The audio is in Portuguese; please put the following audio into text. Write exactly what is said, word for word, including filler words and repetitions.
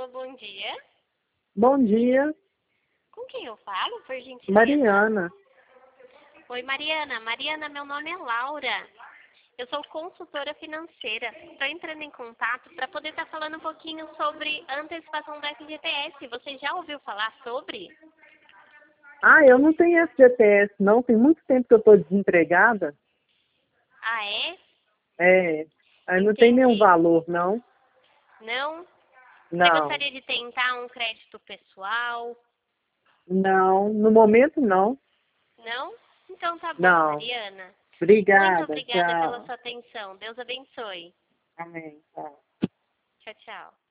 Alô, bom dia. Bom dia, Com quem eu falo, por gentileza? Mariana. Oi, Mariana. Mariana, meu nome é Laura. Eu sou consultora financeira. Estou entrando em contato para poder estar falando um pouquinho sobre a antecipação do F G T S. Você já ouviu falar sobre? Ah, eu não tenho F G T S, não. Tem muito tempo que eu estou desempregada. Ah, é? É, aí não tem nenhum Entendi. valor, não. Não? Você Não, gostaria de tentar um crédito pessoal? não. No momento, não. Não? Então tá bom, Não. Mariana. Muito Obrigada, obrigada pela tchau. sua atenção. Deus abençoe. Amém. Tchau. Tchau, tchau.